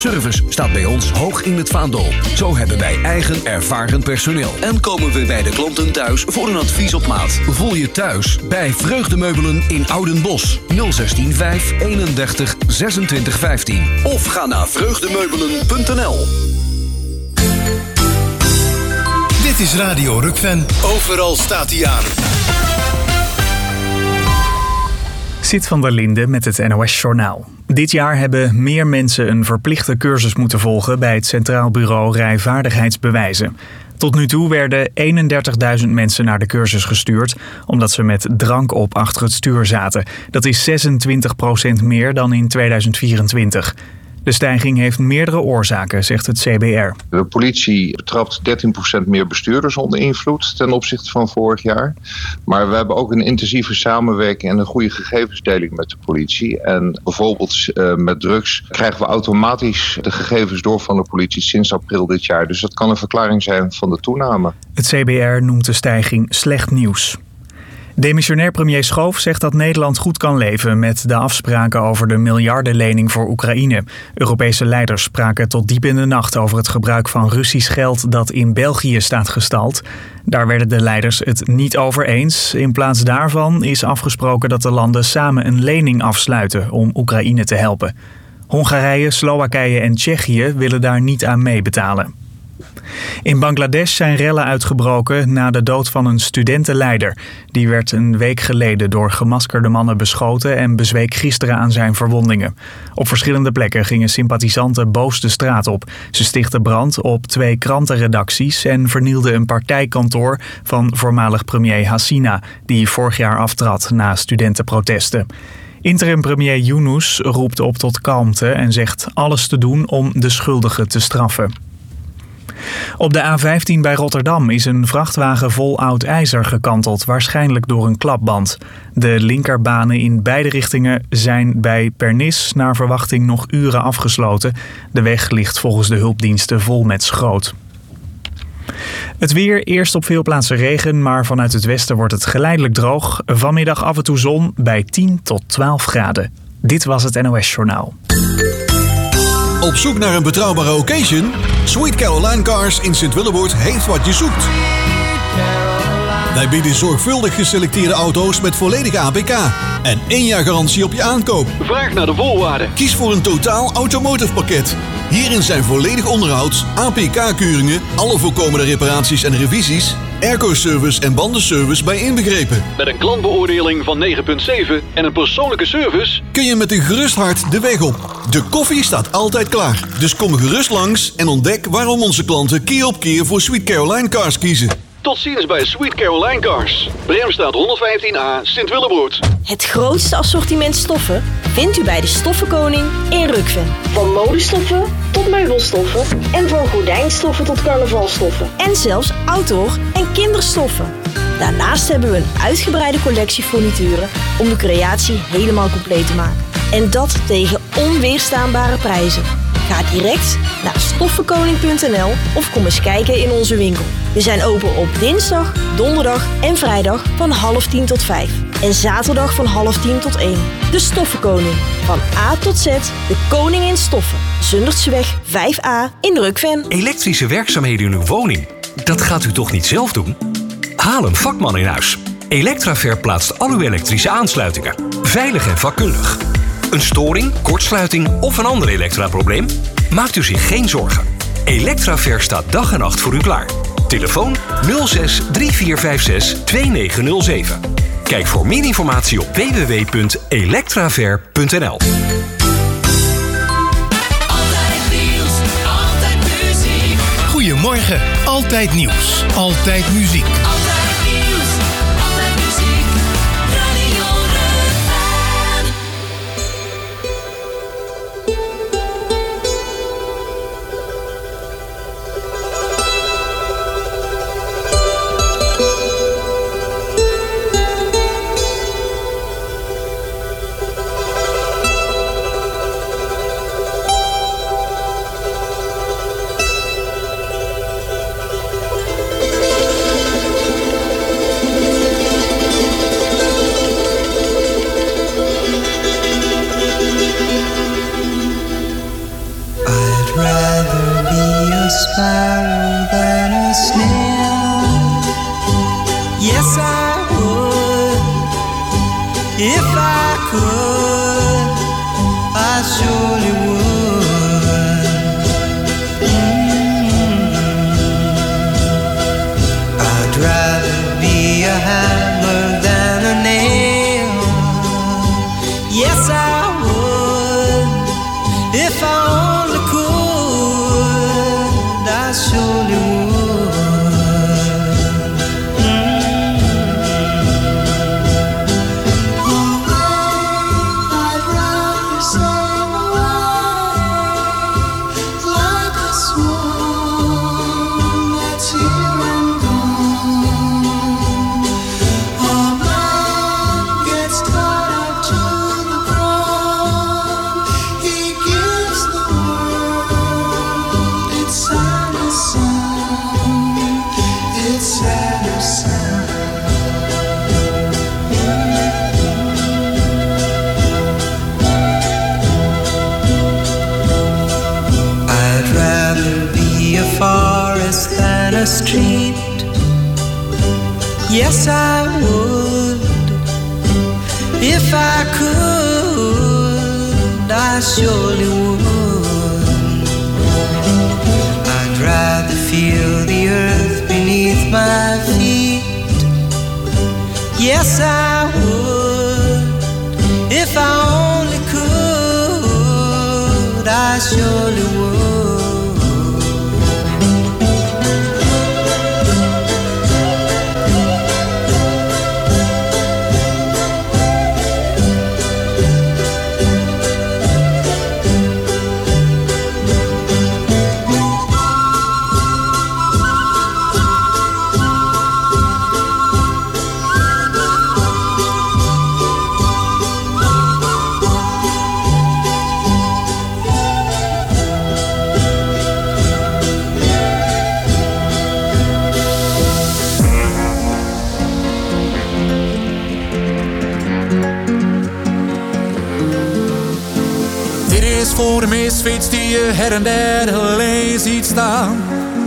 Service staat bij ons hoog in het vaandel. Zo hebben wij eigen ervaren personeel. En komen we bij de klanten thuis voor een advies op maat. Voel je thuis bij Vreugdemeubelen in Oudenbosch. 016 5 31 26 15. Of ga naar vreugdemeubelen.nl. Dit is Radio Rukven. Overal staat hij aan. Sid van der Linde met het NOS-journaal. Dit jaar hebben meer mensen een verplichte cursus moeten volgen bij het Centraal Bureau Rijvaardigheidsbewijzen. Tot nu toe werden 31.000 mensen naar de cursus gestuurd, omdat ze met drank op achter het stuur zaten. Dat is 26% meer dan in 2024. De stijging heeft meerdere oorzaken, zegt het CBR. De politie betrapt 13% meer bestuurders onder invloed ten opzichte van vorig jaar. Maar we hebben ook een intensieve samenwerking en een goede gegevensdeling met de politie. En bijvoorbeeld met drugs krijgen we automatisch de gegevens door van de politie sinds april dit jaar. Dus dat kan een verklaring zijn van de toename. Het CBR noemt de stijging slecht nieuws. Demissionair premier Schoof zegt dat Nederland goed kan leven met de afspraken over de miljardenlening voor Oekraïne. Europese leiders spraken tot diep in de nacht over het gebruik van Russisch geld dat in België staat gestald. Daar werden de leiders het niet over eens. In plaats daarvan is afgesproken dat de landen samen een lening afsluiten om Oekraïne te helpen. Hongarije, Slowakije en Tsjechië willen daar niet aan meebetalen. In Bangladesh zijn rellen uitgebroken na de dood van een studentenleider. Die werd een week geleden door gemaskerde mannen beschoten en bezweek gisteren aan zijn verwondingen. Op verschillende plekken gingen sympathisanten boos de straat op. Ze stichtten brand op 2 krantenredacties en vernielden een partijkantoor van voormalig premier Hasina, die vorig jaar aftrad na studentenprotesten. Interim-premier Yunus roept op tot kalmte en zegt alles te doen om de schuldigen te straffen. Op de A15 bij Rotterdam is een vrachtwagen vol oud ijzer gekanteld, waarschijnlijk door een klapband. De linkerbanen in beide richtingen zijn bij Pernis naar verwachting nog uren afgesloten. De weg ligt volgens de hulpdiensten vol met schroot. Het weer, eerst op veel plaatsen regen, maar vanuit het westen wordt het geleidelijk droog. Vanmiddag af en toe zon bij 10 tot 12 graden. Dit was het NOS Journaal. Op zoek naar een betrouwbare occasion? Sweet Caroline Cars in Sint-Willeboord heeft wat je zoekt. Wij bieden zorgvuldig geselecteerde auto's met volledige APK en 1 jaar garantie op je aankoop. Vraag naar de voorwaarden. Kies voor een totaal automotive pakket. Hierin zijn volledig onderhoud, APK-keuringen, alle voorkomende reparaties en revisies, airco-service en bandenservice bij inbegrepen. Met een klantbeoordeling van 9,7 en een persoonlijke service kun je met een gerust hart de weg op. De koffie staat altijd klaar. Dus kom gerust langs en ontdek waarom onze klanten keer op keer voor Sweet Caroline Cars kiezen. Tot ziens bij Sweet Caroline Cars. Bremstraat 115A, Sint-Willeboord. Het grootste assortiment stoffen vindt u bij de Stoffenkoning in Rukven. Van modestoffen tot meubelstoffen en van gordijnstoffen tot carnavalstoffen. En zelfs outdoor- en kinderstoffen. Daarnaast hebben we een uitgebreide collectie furnituren om de creatie helemaal compleet te maken. En dat tegen onweerstaanbare prijzen. Ga direct naar stoffenkoning.nl of kom eens kijken in onze winkel. We zijn open op dinsdag, donderdag en vrijdag van 9:30 tot 5. En zaterdag van 9:30 tot 1. De Stoffenkoning. Van A tot Z, de koning in stoffen. Zundertseweg 5A in Rukven. Elektrische werkzaamheden in uw woning? Dat gaat u toch niet zelf doen? Haal een vakman in huis. Electraver plaatst al uw elektrische aansluitingen. Veilig en vakkundig. Een storing, kortsluiting of een ander elektraprobleem? Maakt u zich geen zorgen. Electraver staat dag en nacht voor u klaar. Telefoon 06 3456 2907. Kijk voor meer informatie op www.electraver.nl. Goedemorgen, altijd nieuws, altijd muziek. spiral than a snail. Yes, I would. If I could, I surely would. I'd rather be a hammer than a nail. Yes, I would. If I only could, I surely would. I'd rather sail away like a swan that's here and gone. A man gets tied up to the ground. He gives the world its saddest sound. Its saddest sound. I'd rather be a forest than a street. Yes, I would. If I could, I surely would. I'd rather feel the earth beneath my feet. Yes, I would. If I only could, I surely would. Dit is voor de misfits die je her en der alleen ziet staan.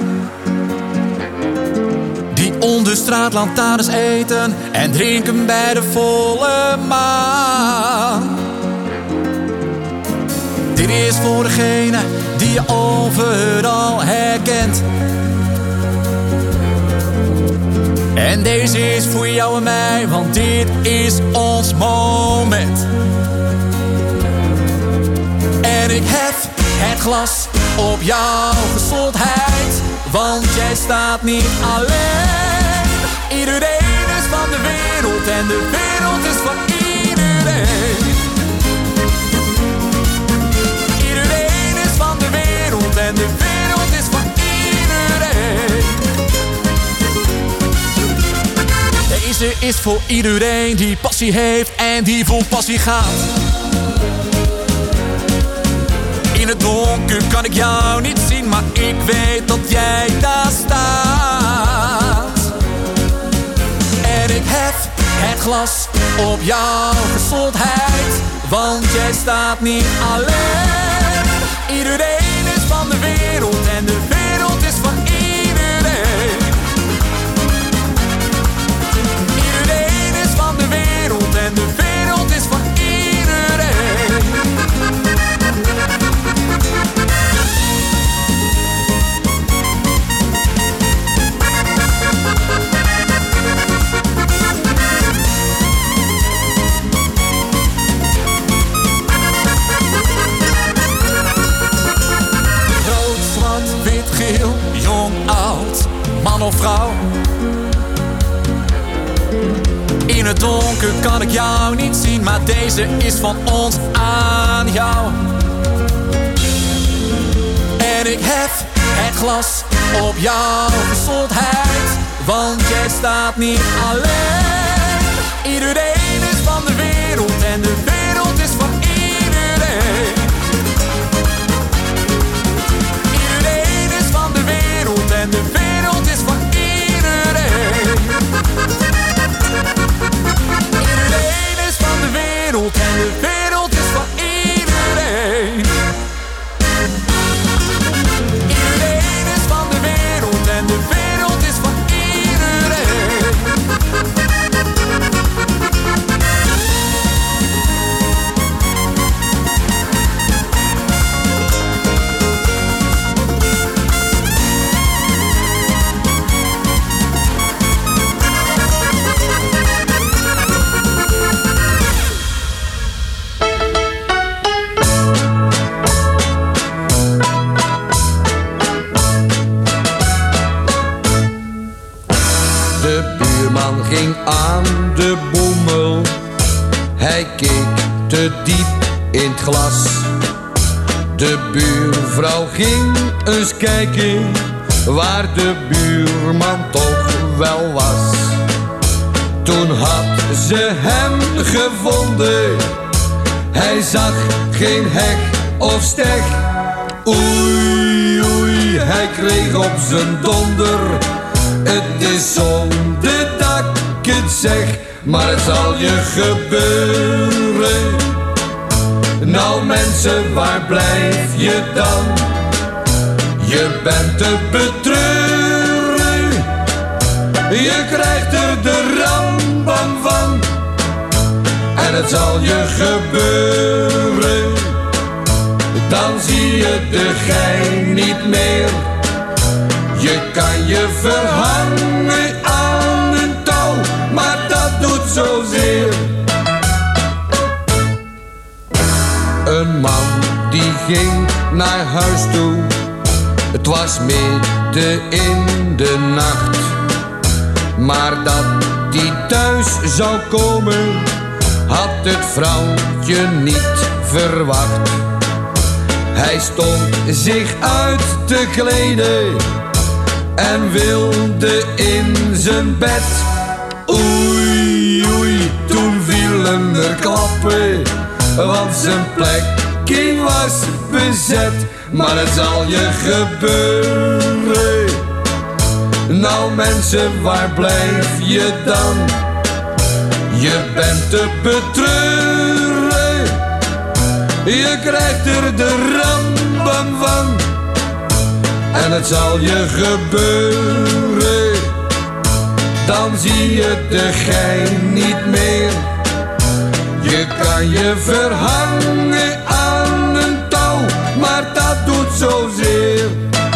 Die onder straatlantaarns eten en drinken bij de volle maan. Dit is voor degene die je overal herkent. En deze is voor jou en mij, want dit is ons moment. En ik hef het glas op jouw gezondheid, want jij staat niet alleen. Iedereen is van de wereld en de wereld is van iedereen. Iedereen is van de wereld en de wereld is van iedereen. Deze is voor iedereen die passie heeft en die vol passie gaat. In het donker kan ik jou niet zien, maar ik weet dat jij daar staat. En ik hef het glas op jouw gezondheid, want jij staat niet alleen. Iedereen is van de wereld en de wereld is van iedereen. Iedereen is van de wereld en de wereld is van iedereen. Jong, oud, man of vrouw. In het donker kan ik jou niet zien, maar deze is van ons aan jou. En ik hef het glas op jouw gezondheid, want jij staat niet alleen. Iedereen is van de wereld en de wereld is van iedereen. En de wereld is van iedereen. Iedereen is van de wereld en de wereld is van iedereen. Iedereen is ging aan de boemel. Hij keek te diep in het glas. De buurvrouw ging eens kijken waar de buurman toch wel was. Toen had ze hem gevonden. Hij zag geen hek of steg. Oei, oei, hij kreeg op zijn donder. Het is zonde dat ik het zeg, maar het zal je gebeuren. Nou mensen, waar blijf je dan? Je bent te betreuren. Je krijgt er de rambam van. En het zal je gebeuren. Dan zie je de gein niet meer. Je kan je verhangen aan een touw, maar dat doet zozeer. Een man die ging naar huis toe. Het was midden in de nacht. Maar dat die thuis zou komen, had het vrouwtje niet verwacht. Hij stond zich uit te kleden en wilde in zijn bed. Oei, oei, toen vielen er klappen, want zijn plekje was bezet. Maar het zal je gebeuren. Nou mensen, waar blijf je dan? Je bent te betreuren. Je krijgt er de rambam van. En het zal je gebeuren. Dan zie je de gein niet meer. Je kan je verhangen aan een touw, maar dat doet zozeer.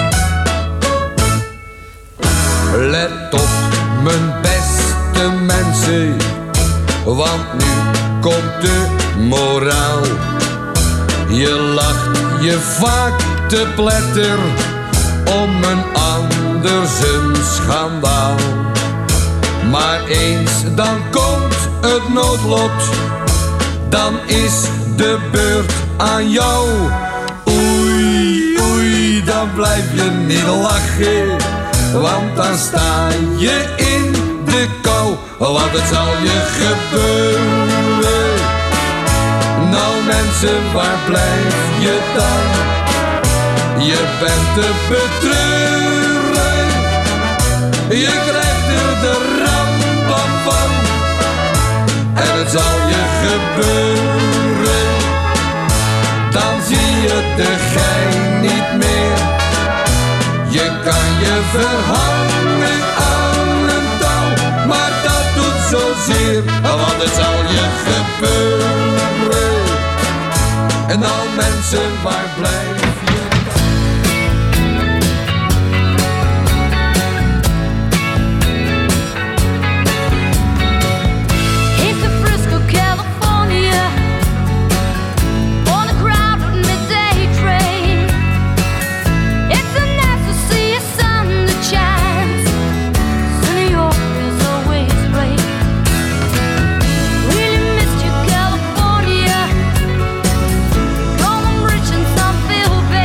Let op, mijn beste mensen, want nu komt de moraal. Je lacht je vaak te pletter om een ander zijn schandaal. Maar eens dan komt het noodlot, dan is de beurt aan jou. Oei, oei, dan blijf je niet lachen, want dan sta je in de kou. Want het zal je gebeuren. Nou mensen, waar blijf je dan? Je bent te betreuren. Je krijgt er de rambam van. En het zal je gebeuren. Dan zie je de gein niet meer. Je kan je verhangen aan een touw, maar dat doet zozeer, want het zal je gebeuren. En al mensen, waar blijf je? Feel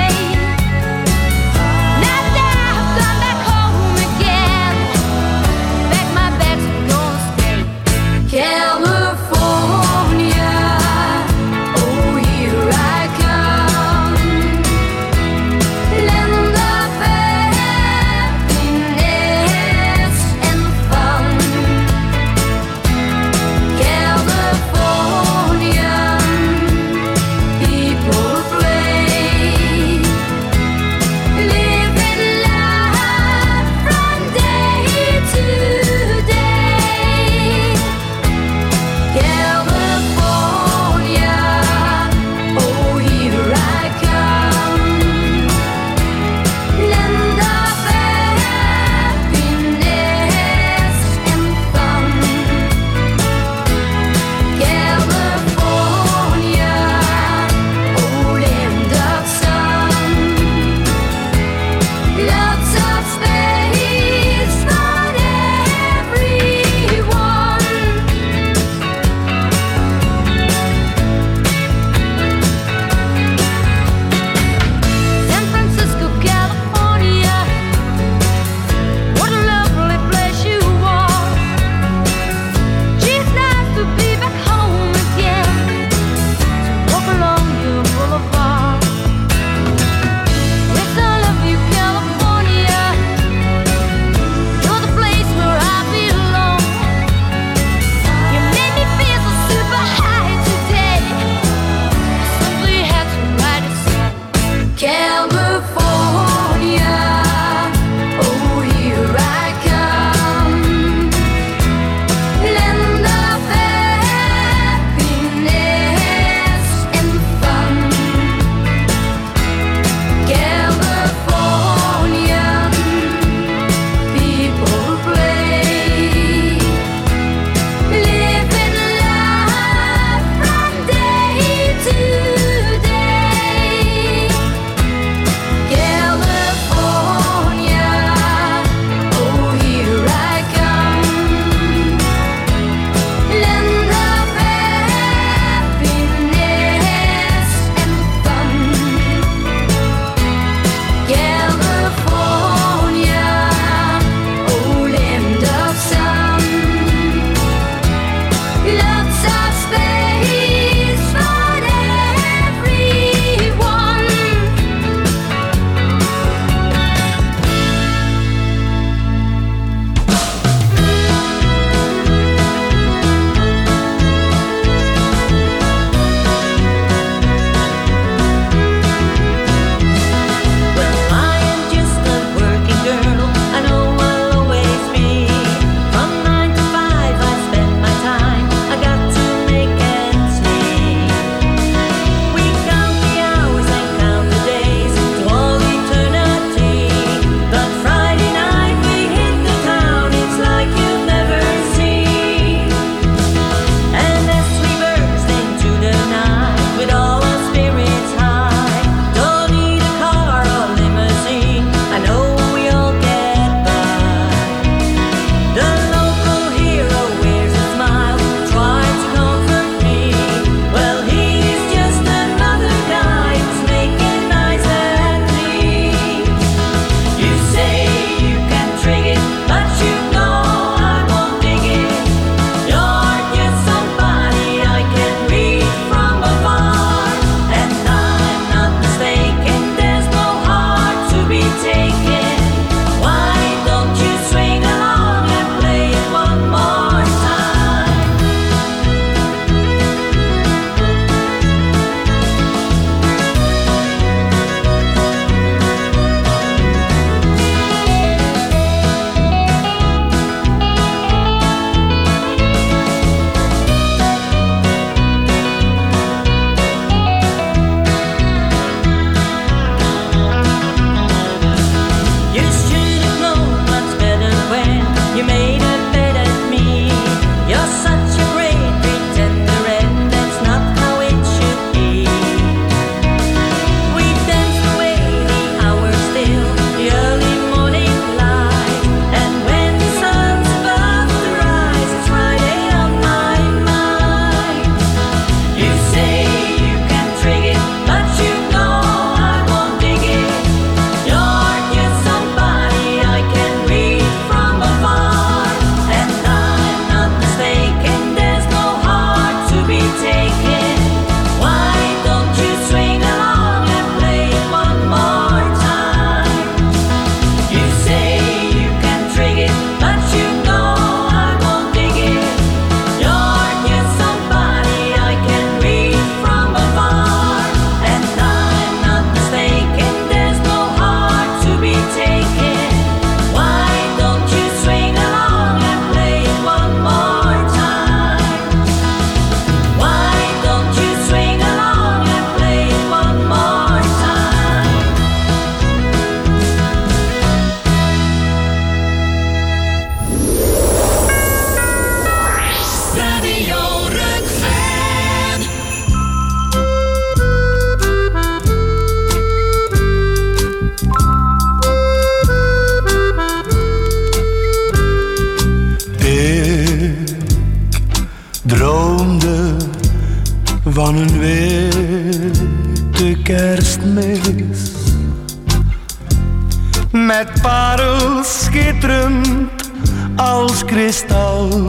met parels schitterend als kristal.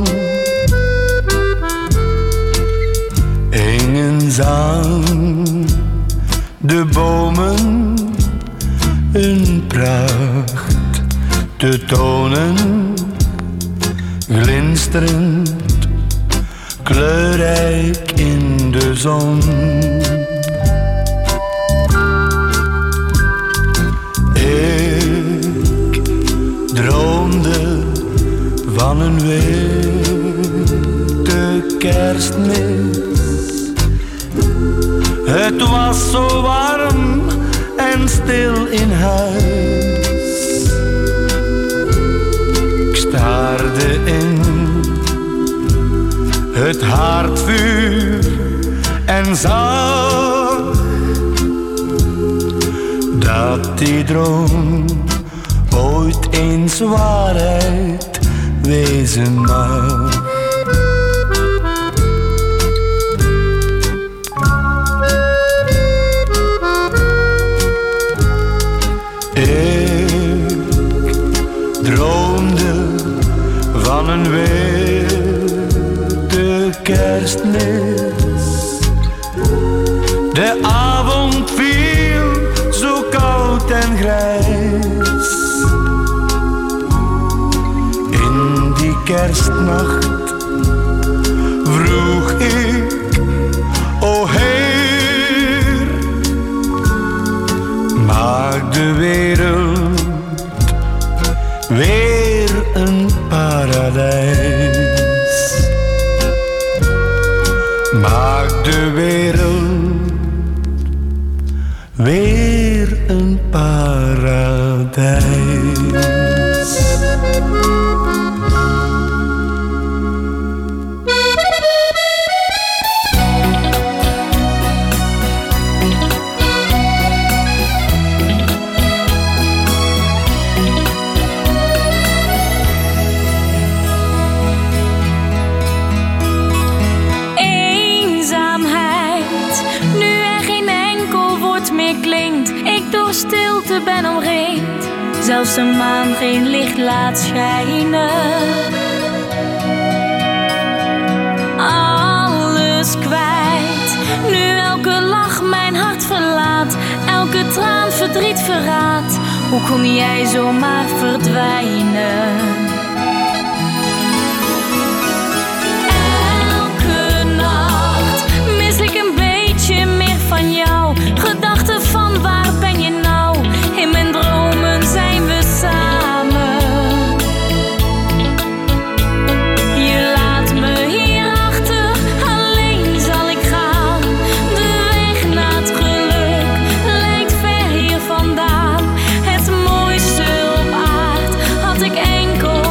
Hingen aan de bomen hun pracht te tonen, glinsterend, kleurrijk in de zon. Ik droomde van een witte kerstmis. Het was zo warm en stil in huis. Ik staarde in het haardvuur en zag dat die droom ooit eens waarheid wezen mag. Ik droomde van een witte kerstmis. De avond viel zo koud en grijs. In die kerstnacht vroeg ik, o Heer, maak de wereld weer een paradijs. Maak de wereld weer een paradijs. Stilte ben omringd, zelfs de maan geen licht laat schijnen. Alles kwijt, nu elke lach mijn hart verlaat, elke traan verdriet verraadt. Hoe kon jij zomaar verdwijnen? Elke nacht mis ik een beetje meer van jou. Gedachten van waar ben je nou? In mijn dromen zijn we samen. Je laat me hier achter, alleen zal ik gaan. De weg naar het geluk lijkt ver hier vandaan. Het mooiste op aard had ik enkel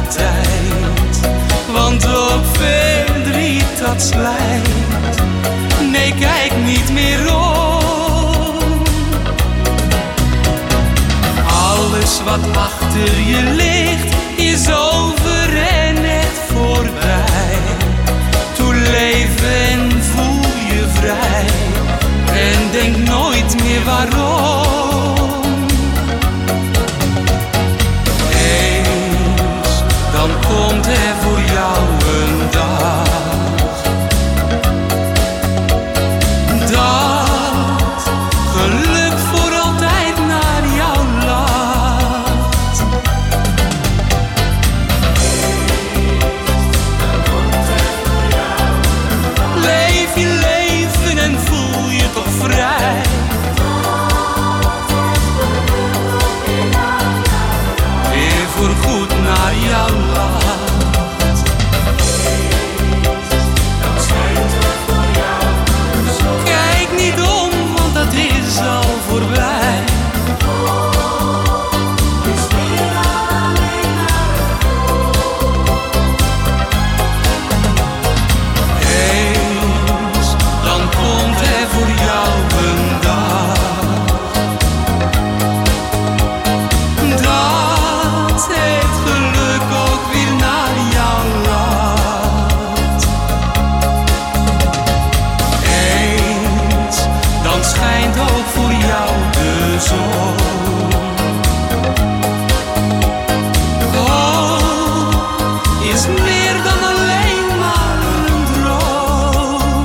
tijd. Want ook verdriet dat slijt. Nee, kijk niet meer om. Alles wat achter je ligt is over en echt voorbij. Toe leven en voel je vrij. En denk nooit meer waarom. Eens, dan komt er voor jou een dag. Dat geluk voor altijd naar jou lacht. Leef je leven en voel je toch vrij. Weer voorgoed naar jou lacht. Kijk niet om, want dat is al voorbij. Eens, dan komt er voor jou een dag. Dat het geluk ook weer naar jou lacht. Eens, dan schijnt ook voor jou de zon. Hoop is meer dan alleen maar een droom.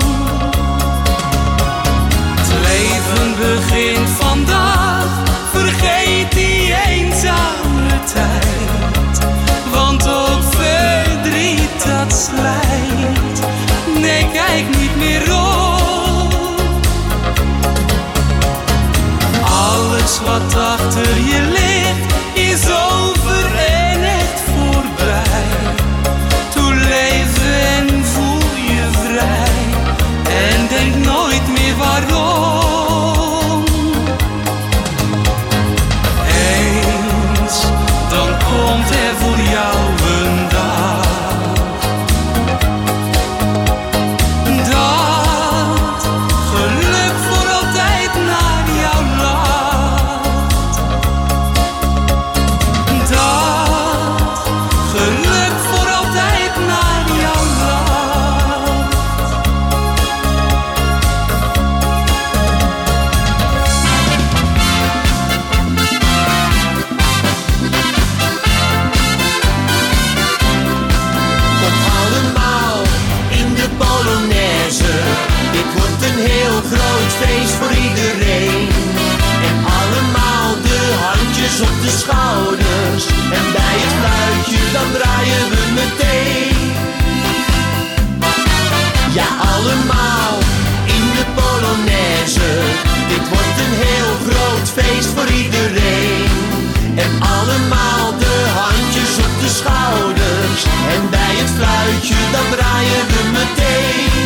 Het leven begint vandaag, vergeet die eenzame tijd. Want ook verdriet dat slijt. Nee, kijk niet meer om. Alles wat achter je ligt is over en echt voorbij. Toe leven en voel je vrij. En denk nooit meer waarom. Eens, dan komt er voor jou een dag. Dat geluk voor altijd naar jou lacht. Dat geluk voor altijd naar jou lacht. Kom allemaal in de Polonaise. Dit wordt een heel groot feest voor iedereen. En allemaal de handjes op de schouders. En bij het fluitje dan draaien we meteen. Ja, allemaal in de Polonaise. Dit wordt een heel groot feest voor iedereen. En allemaal de handjes op de schouders. En bij het fluitje dan draaien we meteen.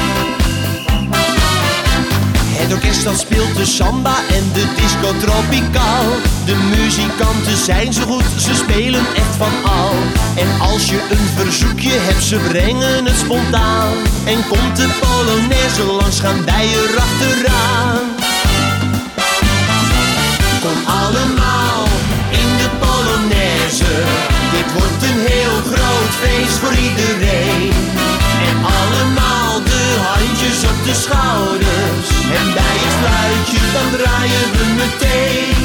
Het orkest dat speelt de samba en de disco tropicaal. De muzikanten zijn zo goed, ze spelen echt van al. En als je een verzoekje hebt, ze brengen het spontaan. En komt de Polonaise langs, gaan wij erachteraan. Kom allemaal in de Polonaise. Dit wordt een heel groot feest voor iedereen. En allemaal de handjes op de schouders. En bij het fluitje dan draaien we meteen.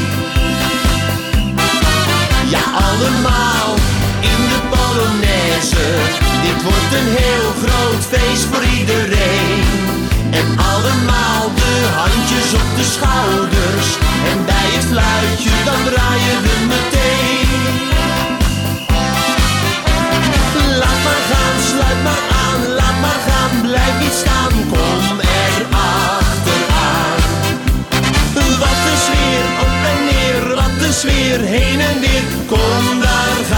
Ja, allemaal in de Polonaise. Dit wordt een heel groot feest voor iedereen. En allemaal de handjes op de schouders. En bij het fluitje dan draaien we meteen. Laat maar gaan, sluit maar aan, laat maar gaan, blijf niet staan, kom er achteraan. Wat een sfeer, op en neer, wat een sfeer, heen en weer, kom daar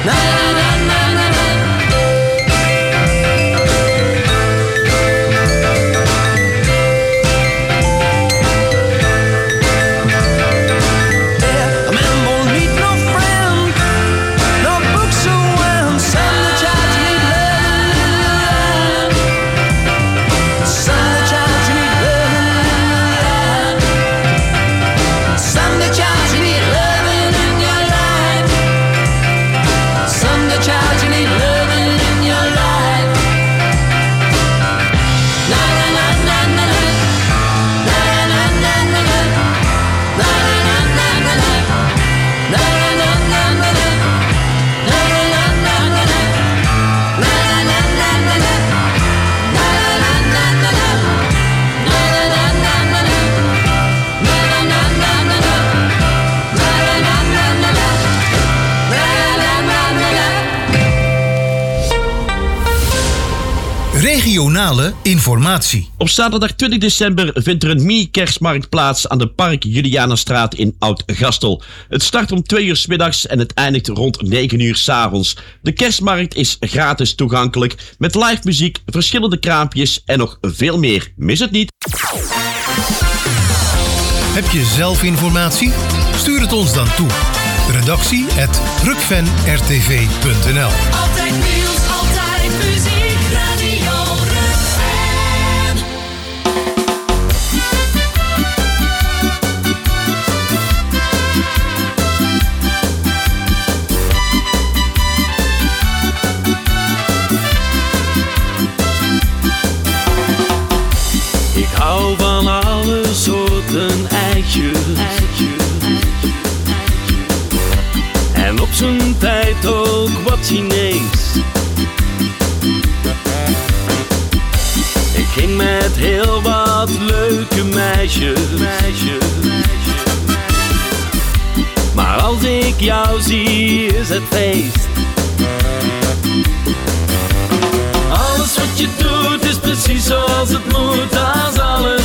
Regionale informatie. Op zaterdag 20 december vindt er een mini-kerstmarkt plaats aan de Park Julianastraat in Oud-Gastel. Het start om 2 uur 's middags en het eindigt rond 9 uur 's avonds. De kerstmarkt is gratis toegankelijk met live muziek, verschillende kraampjes en nog veel meer. Mis het niet. Heb je zelf informatie? Stuur het ons dan toe. redactie@rukvenrtv.nl. Altijd nieuws, altijd muziek, Radio Rukven. Ik hou van alle soorten eitjes. En op zijn tijd ook wat Chinees. Ik ging met heel wat leuke meisjes. Maar als ik jou zie is het feest. Alles wat je doet is precies zoals het moet, als alles.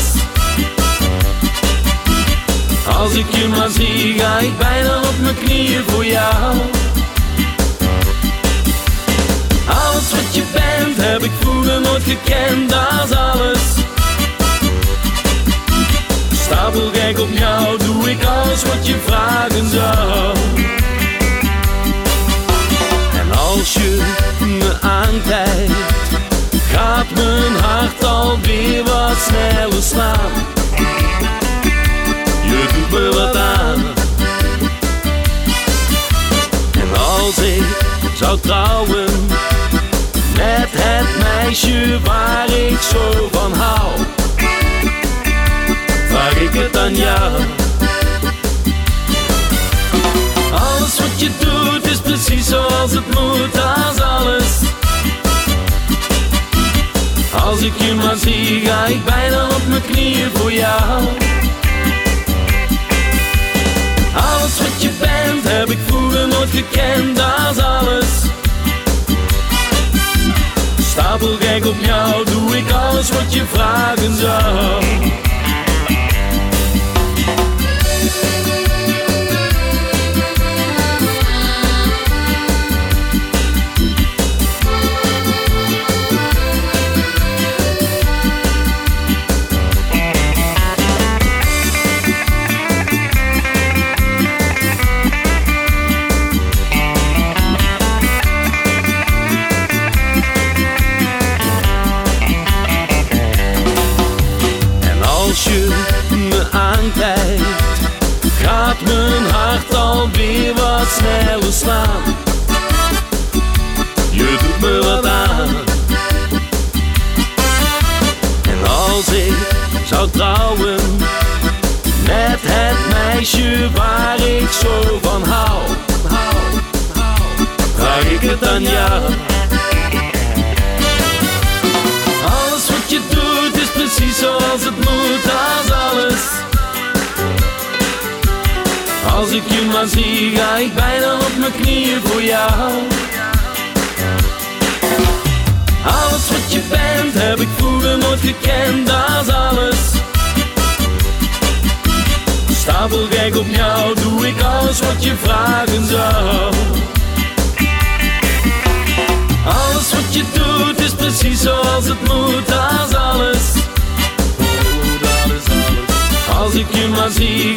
Als ik je maar zie, ga ik bijna op mijn knieën voor jou. Alles wat je bent, heb ik vroeger nooit gekend, als alles. Stapelgek op jou, doe ik alles wat je vragen zou. En als je me aankijkt, gaat mijn hart alweer wat sneller slaan. Je doet me wat aan. En als ik zou trouwen met het meisje waar ik zo van hou, vraag ik het aan jou. Alles wat je doet is precies zoals het moet, als alles. Als ik je maar zie, ga ik bijna op mijn knieën voor jou. Alles wat je bent, heb ik vroeger nooit gekend, als alles. Stapelgek op jou, doe ik alles wat je vragen zou. Als je me aankijkt, gaat mijn hart alweer wat sneller slaan. Je doet me wat aan. En als ik zou trouwen met het meisje waar ik zo van hou, vraag ik het aan jou. Alles wat je doet is precies zoals het moet, als alles. Als ik je maar zie, ga ik bijna op mijn knieën voor jou. Alles wat je bent, heb ik vroeger nooit gekend, als alles. Stapelgek op jou, doe ik alles wat je vragen zou.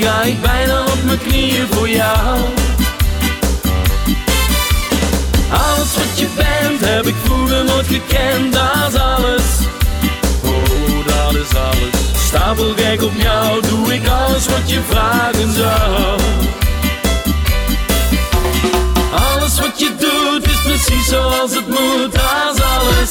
ga ik bijna op mijn knieën voor jou. Alles wat je bent heb ik vroeger nooit gekend, dat is alles. Oh, dat is alles. Stapelgek op jou, doe ik alles wat je vragen zou. Alles wat je doet is precies zoals het moet, dat is alles.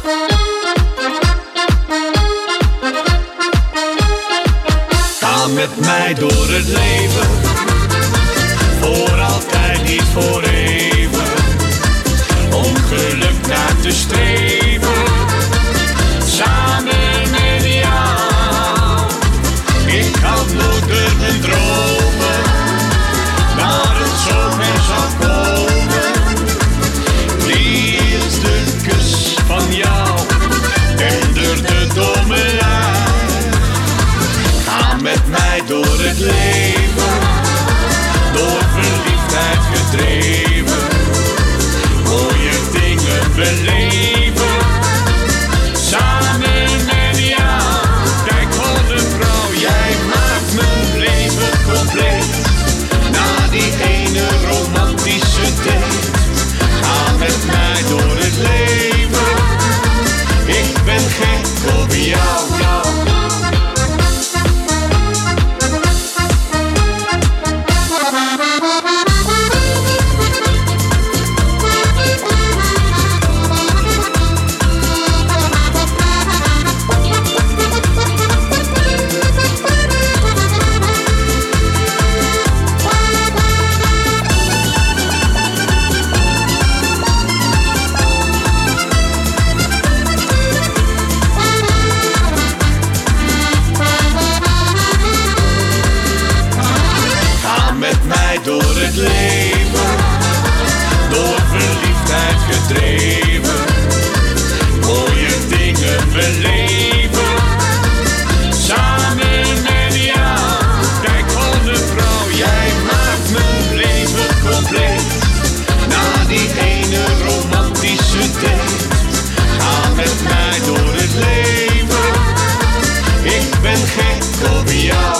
Ga met mij door het leven, voor altijd, niet voor even. Om geluk naar te streven, samen met jou. Ik had nooit durven dromen, dat het zover zou komen. Die is de kus van jou, dendert de domme lijn. Ga met mij door het leven, door verliefdheid gedreven. Mooie dingen beleven, samen met jou. Kijk wat een vrouw, jij maakt mijn leven compleet. Na die ene romantische date, ga met mij door het leven. Ik ben gek op jou. Door het leven, door verliefdheid gedreven. Mooie dingen beleven, samen met jou. Kijk wat een vrouw, jij maakt mijn leven compleet. Na die ene romantische date, ga met mij door het leven. Ik ben gek op jou.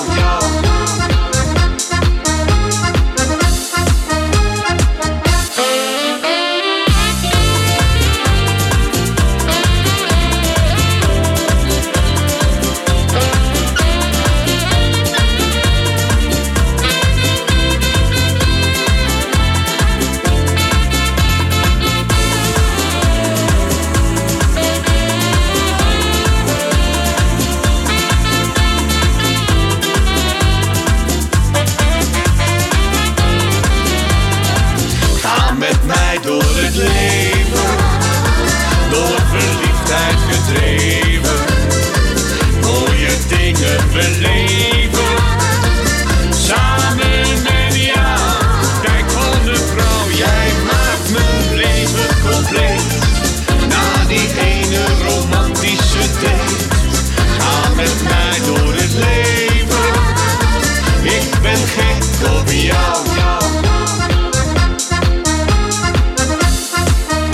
Door het leven, door verliefdheid gedreven. Mooie dingen beleven, samen met jou. Kijk wat een vrouw, jij maakt mijn leven compleet. Na die ene romantische date, ga met mij door het leven. Ik ben gek op jou.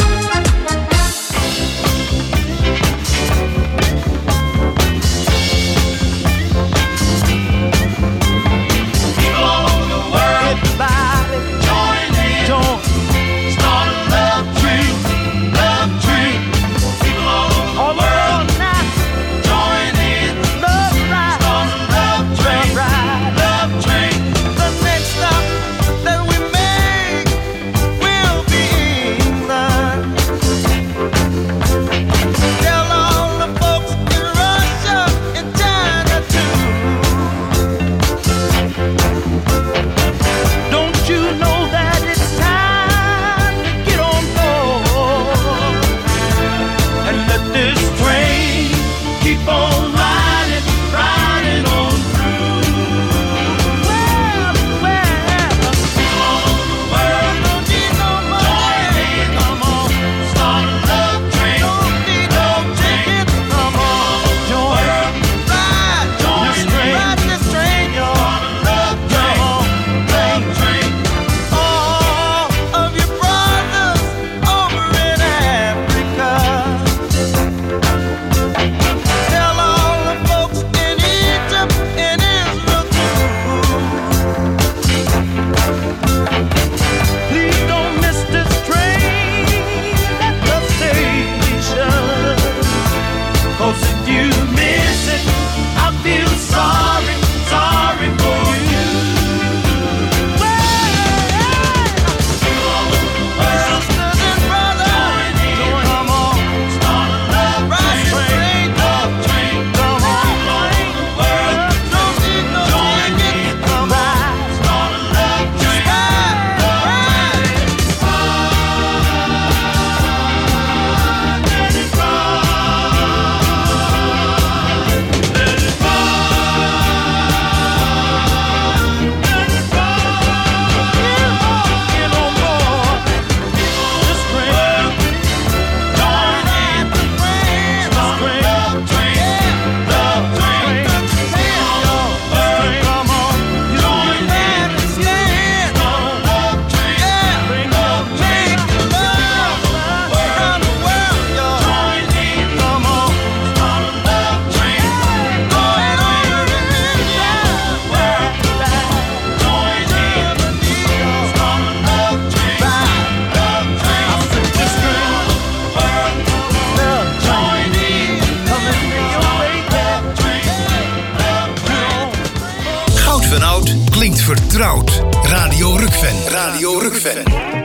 vertrouwd. Radio Rukven. Radio Rukven.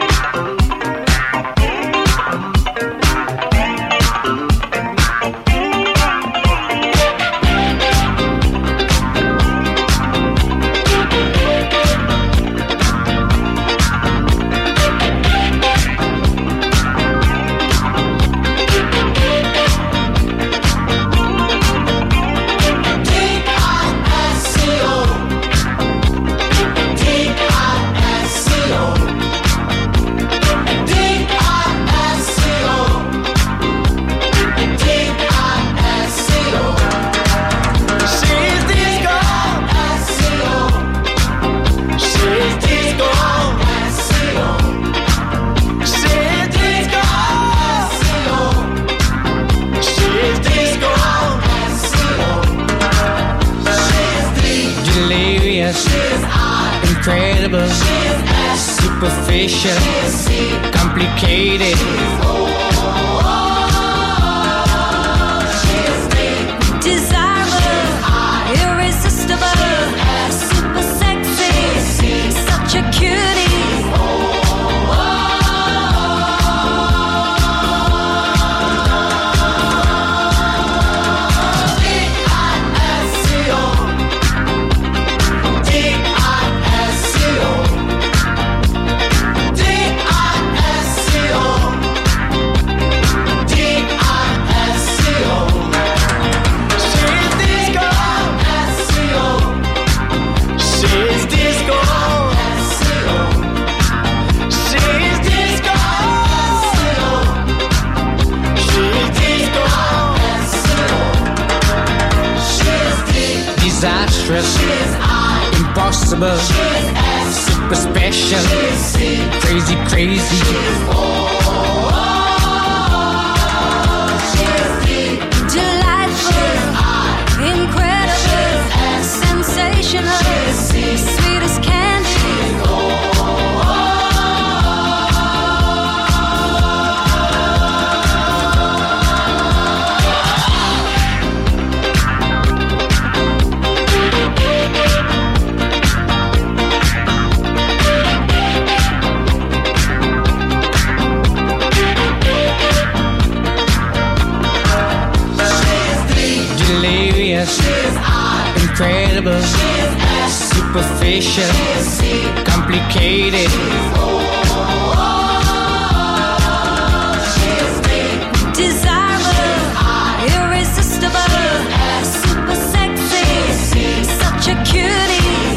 Incredible, superficial, complicated. Desirable, irresistible, super sexy, such a cutie. Disastrous, impossible, super special, crazy, crazy. Delightful, incredible, sensational, sweet as candy. Incredible, superficial, complicated. Desirable, irresistible, super sexy, such a cutie.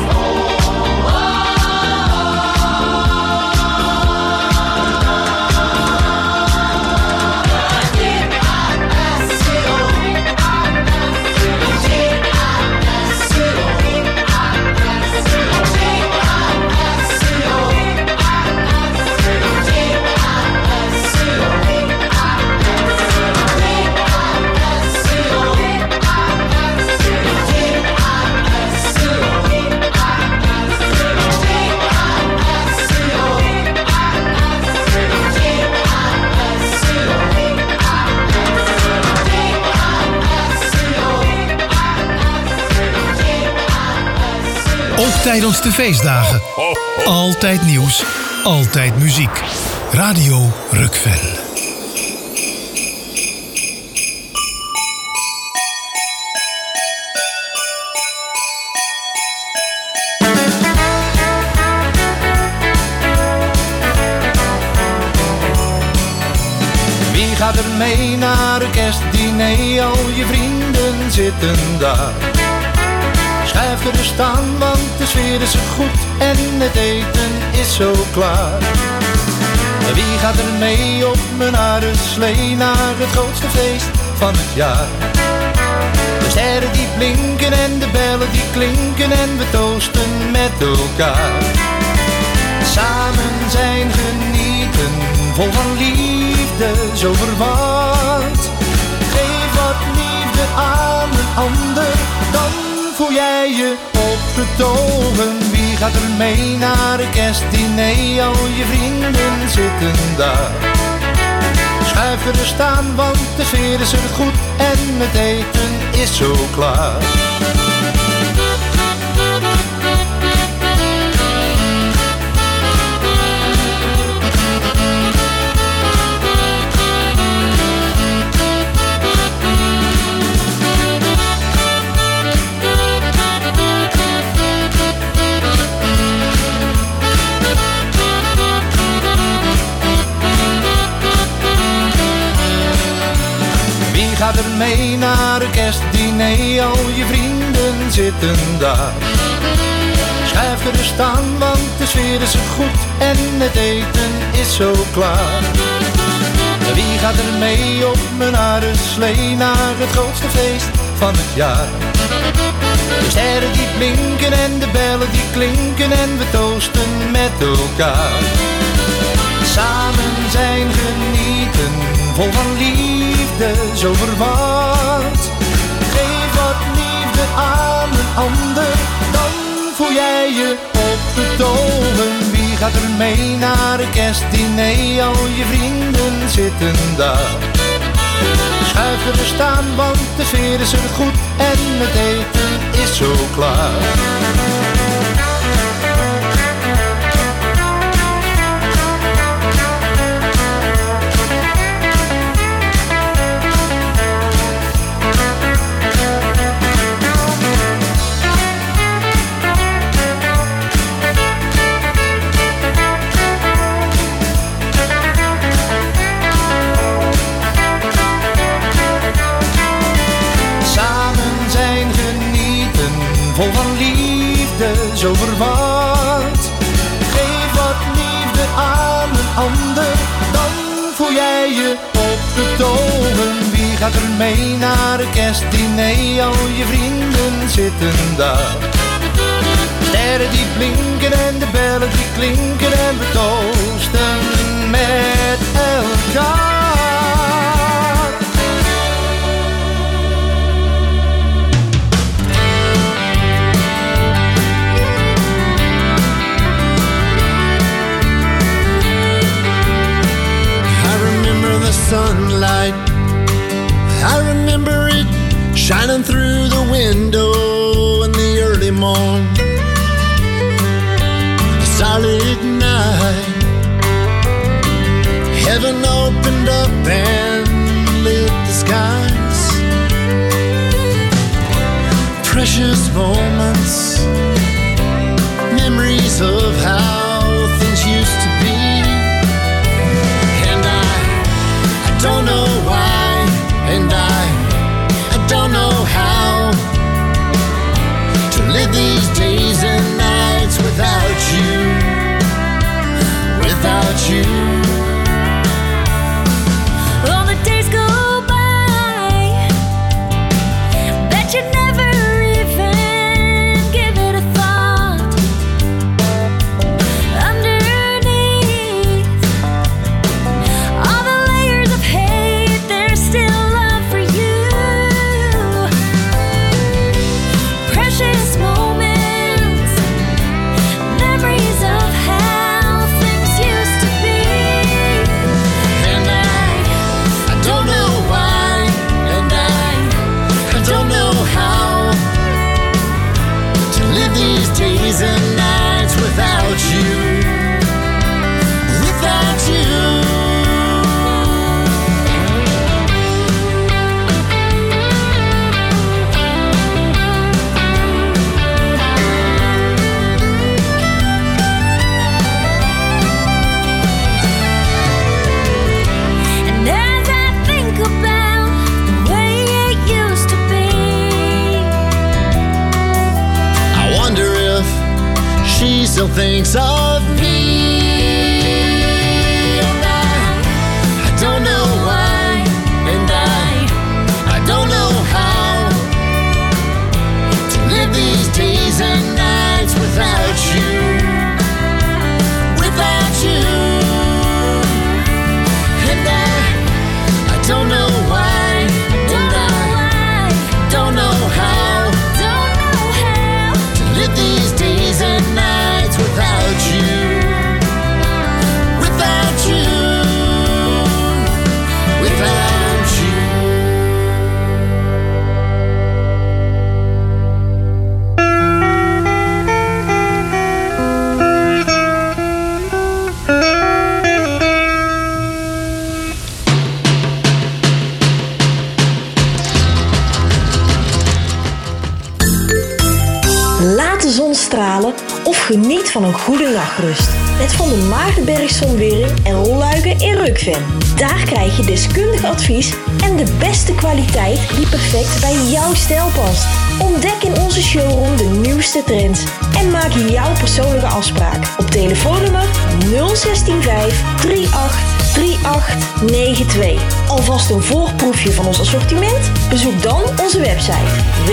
Ook tijdens de feestdagen. Altijd nieuws, altijd muziek. Radio Rukven. Wie gaat er mee naar een kerstdiner? Al je vrienden zitten daar. Schuif er dus staan, want de sfeer is zo goed en het eten is zo klaar. Wie gaat er mee op mijn slee naar het grootste feest van het jaar? De sterren die blinken en de bellen die klinken en we toosten met elkaar. Samen zijn genieten, vol van liefde, zo verward. Geef wat liefde aan een ander, dan voel jij je opgetogen. Wie gaat er mee naar een kerstdiner? Al je vrienden zitten daar. Schuif er staan, want de sfeer is er goed en het eten is zo klaar. gaat er mee naar een kerstdiner, al je vrienden zitten daar. Schuif er dus staan, want de sfeer is zo goed en het eten is zo klaar. Wie gaat er mee op mijn slee naar het grootste feest van het jaar? De sterren die blinken en de bellen die klinken en we toosten met elkaar. Samen zijn genieten, vol van liefde, zo verward. Geef wat liefde aan een ander, dan voel jij je op de tonen. Wie gaat er mee naar een kerstdiner, al je vrienden zitten daar. Schuif er staan, want de sfeer is er goed en het eten is zo klaar. Vol van liefde, zo verward. Geef wat liefde aan een ander, dan voel jij je op de tonen. Wie gaat er mee naar een kerstdiner, al je vrienden zitten daar. Sterren die blinken en de bellen die klinken en we toosten met elkaar. Sunlight, I remember it shining through the window in the early morn. A solid night, heaven opened up and lit the skies. Precious moments, memories of how things used to be. I don't know why, and I don't know how to live these days and nights without you, without you. All the days go by, bet you never even give it a thought. Underneath all the layers of hate, there's still love for you. Precious moments, memories of how things used to be. And I don't know why, and I don't know how to live these days and nights without you, without you. And as I think about the way it used to be, I wonder if she still thinks of me. And I don't know why, and I don't know how to live these days and nights without you, without you. And I don't know why, and I don't know how to live these days and nights without you. geniet van een goede nachtrust met Van der Maagdenberg Zonwering en Rolluiken in Rukven. Daar krijg je deskundig advies en de beste kwaliteit die perfect bij jouw stijl past. Ontdek in onze showroom de nieuwste trends en maak jouw persoonlijke afspraak op telefoonnummer 0165 38 3892. Alvast een voorproefje van ons assortiment? Bezoek dan onze website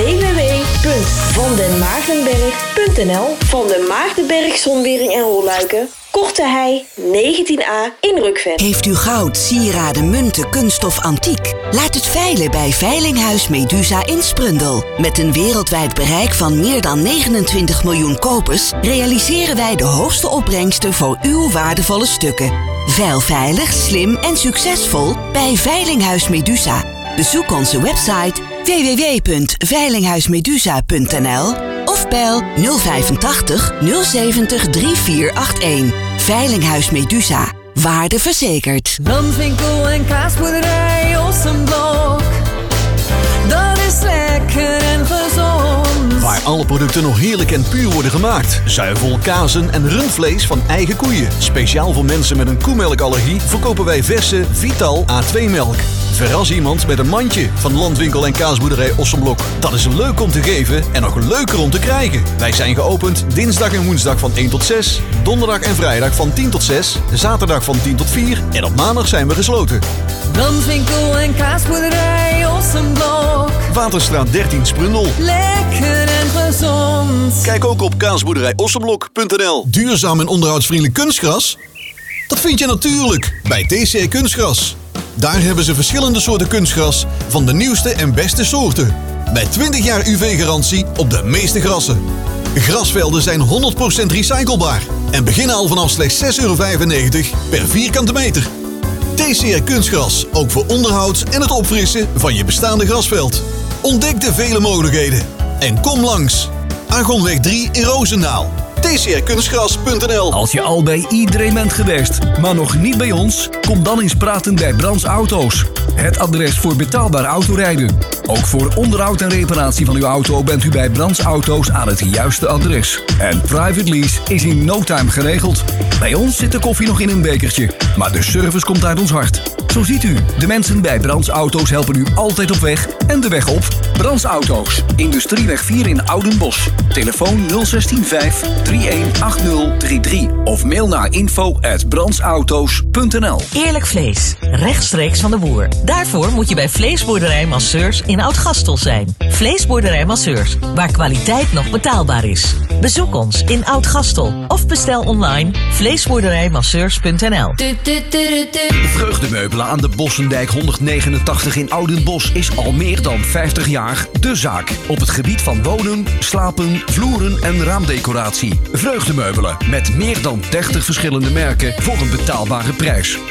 www.vandenmaagdenberg.nl. Van den Maagdenberg Zonwering en Rolluiken, Korte Hei 19A in Rukven. Heeft u goud, sieraden, munten, kunststof, antiek? Laat het veilen bij Veilinghuis Medusa in Sprundel. Met een wereldwijd bereik van meer dan 29 miljoen kopers realiseren wij de hoogste opbrengsten voor uw waardevolle stukken. Veil veilig, slim en succesvol bij Veilinghuis Medusa. Bezoek onze website www.veilinghuismedusa.nl of bel 085 070 3481. Veilinghuis Medusa. Waarde verzekerd. Landwinkel en kaasboerderij Ossenblok. Dat is lekker en gezond. Waar alle producten nog heerlijk en puur worden gemaakt. Zuivel, kazen en rundvlees van eigen koeien. Speciaal voor mensen met een koemelkallergie verkopen wij verse Vital A2-melk. Verras iemand met een mandje van Landwinkel en kaasboerderij Ossenblok. Dat is leuk om te geven en nog leuker om te krijgen. Wij zijn geopend dinsdag en woensdag van 1 tot 6. Donderdag en vrijdag van 10 tot 6. Zaterdag van 10 tot 4. En op maandag zijn we gesloten. Landwinkel en kaasboerderij Ossenblok. Waterstraat 13 Sprundel. Lekker en gezond. Kijk ook op kaasboerderijossenblok.nl. Duurzaam en onderhoudsvriendelijk kunstgras? Dat vind je natuurlijk bij TCR Kunstgras. Daar hebben ze verschillende soorten kunstgras van de nieuwste en beste soorten. Met 20 jaar UV-garantie op de meeste grassen. Grasvelden zijn 100% recyclebaar en beginnen al vanaf slechts €6,95 per vierkante meter. TCR Kunstgras, ook voor onderhoud en het opfrissen van je bestaande grasveld. Ontdek de vele mogelijkheden en kom langs. Argonweg 3 in Roosendaal. TCRkunstgras.nl. Als je al bij iedereen bent geweest, maar nog niet bij ons, kom dan eens praten bij Brands Auto's. Het adres voor betaalbaar autorijden. Ook voor onderhoud en reparatie van uw auto bent u bij Brands Auto's aan het juiste adres. En private lease is in no time geregeld. Bij ons zit de koffie nog in een bekertje, maar de service komt uit ons hart. Zo ziet u, de mensen bij Brands Auto's helpen u altijd op weg en de weg op. Brands Auto's, Industrieweg 4 in Oudenbosch. Telefoon 016 5 318033 of mail naar info@brandsauto's.nl. Eerlijk vlees, rechtstreeks van de boer. Daarvoor moet je bij Vleesboerderij Masseurs in Oud-Gastel zijn. Vleesboerderij Masseurs, waar kwaliteit nog betaalbaar is. Bezoek ons in Oud-Gastel of bestel online vleesboerderijmasseurs.nl. Vreugdemeubelen aan de Bossendijk 189 in Oudenbosch is al meer dan 50 jaar de zaak. Op het gebied van wonen, slapen, vloeren en raamdecoratie. Vreugdemeubelen met meer dan 30 verschillende merken voor een betaalbare prijs.